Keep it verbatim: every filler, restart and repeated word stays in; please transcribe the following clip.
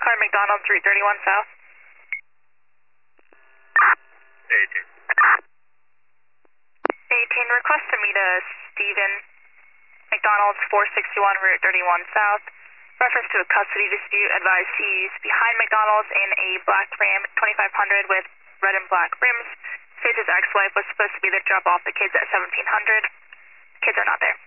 car, McDonald's, Route thirty-one South. eighteen. eighteen, request to meet a Stephen McDonald's, four sixty-one, Route thirty-one South. Reference to a custody dispute, advised he's behind McDonald's in a black Ram twenty-five hundred with red and black rims. Says his ex-wife was supposed to be there to drop off the kids at seventeen hundred. Kids are not there.